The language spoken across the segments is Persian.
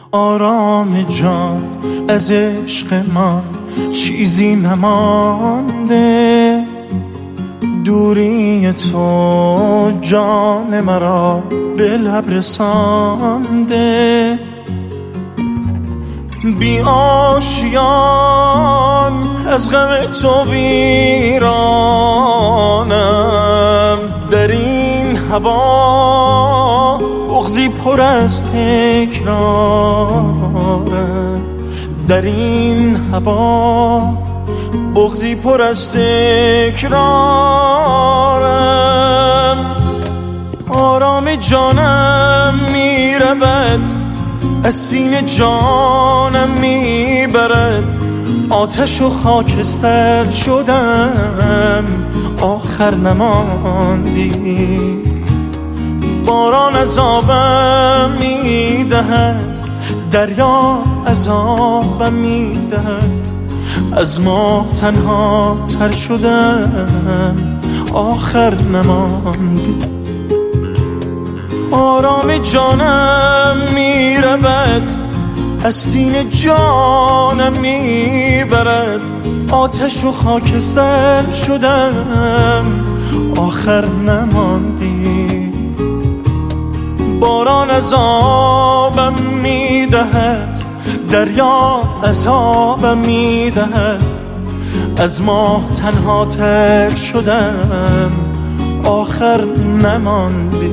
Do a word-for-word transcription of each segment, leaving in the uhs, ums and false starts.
آرام جان از عشق من چیزی نمانده، دوری تو جان مرا به لب رسانده. بی آشیان از غم تو ویرانم، در این هوا بغضی پر از تکرارم، در این هوا بغضی پر از تکرارم. آرام جانم میرود از سینه جانم میبرد، آتش و خاکستر شدم آخر نماندی. باران عذابم میدهد، دریا عذابم میدهد، از ما تنها تر شدم آخر نماندی. آرام جانم میرود از سینه جانم میبرد، آتش و خاکستر شدم آخر نماندی. باران عذابم میدهد، دریا عذابم میدهد، از ما تنها تر شدم آخر نماندی.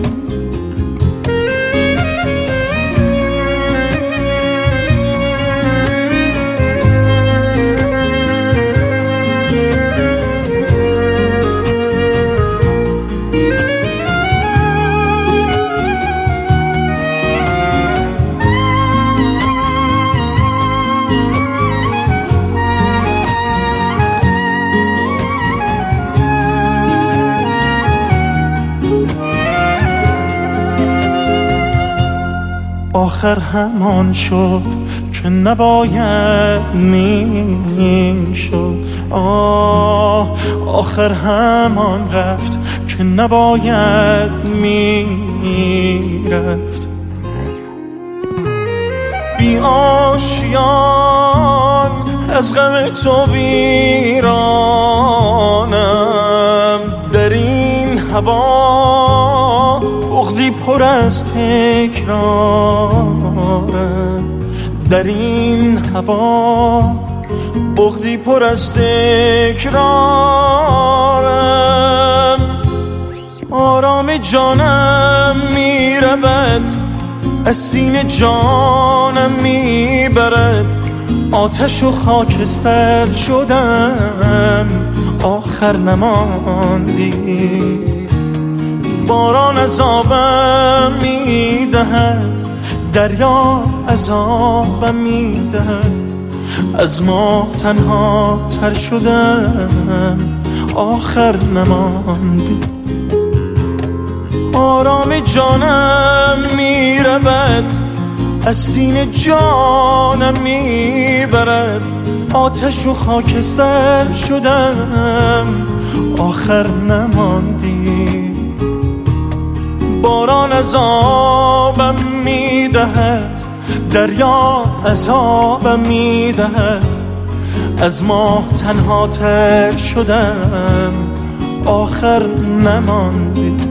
آخر همان شد که نباید میشد، آه آخر همان رفت که نباید میرفت. بی آشیان از غم تو ویرانم، در این هوا بغضی پر از تکرارم، در این هوا بغضی پر از تکرارم. آرام جانم میرود از سینه جانم میبرد، آتش و خاکستر شدم آخر نماندی. باران عذابم میدهد، دریا عذابم میدهد، از ما تنها تر شدم آخر نماندی. آرام جانم میرود از سینه جانم میبرد، آتش و خاکستر شدم آخر نماندی. باران عذابم میدهد، دریا عذابم میدهد، از ما تنها تر شدم آخر نماندی.